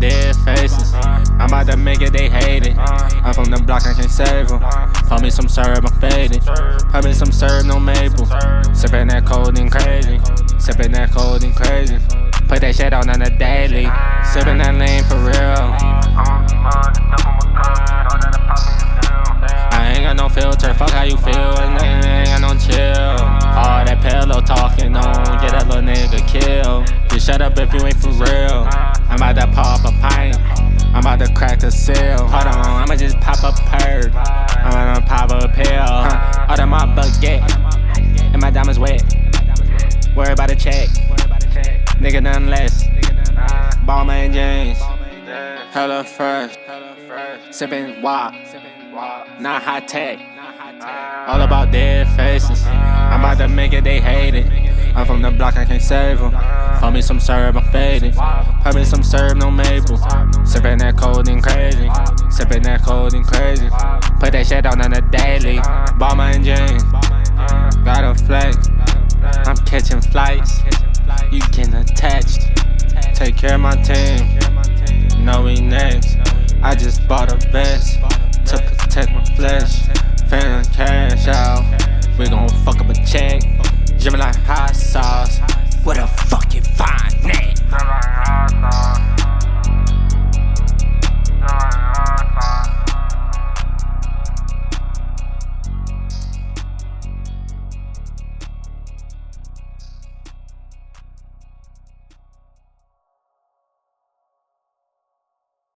dead faces. I'm about to make it, they hate it. I'm from the block, I can't save them. Pour me some syrup, I'm faded. Pour me some syrup, no maple. Sippin' that cold and crazy. Sippin' that cold and crazy. Put that shit on the daily. Sippin' that lean for real. I ain't got no filter, fuck how you feel, and I ain't got no chill. All that pillow talking on, get that little nigga killed. Just shut up if you ain't for real. I'm about to pop a pint, I'm about to crack the seal. Hold on, I'ma just pop a perk, I'm gonna pop a pill. Out of my bucket, and my diamonds wet. Worry about a check, nigga none less. Balmain James, hella fresh, sippin' wop, not high tech. All about dead faces. I'm about to make it, they hate it. I'm from the block, I can't save them. Pour me some syrup, I'm faded. Pour me some syrup, no maple. Sippin' that cold and crazy. Sippin' that cold and crazy. Put that shit on the daily. Balmain James, got a flex. I'm catching flights. You getting attached. Take care of my team. Know we next. I just bought a vest to protect my flesh. Finna cash out. We gon' fuck up a check. Jimin like hot sauce. What the fuck?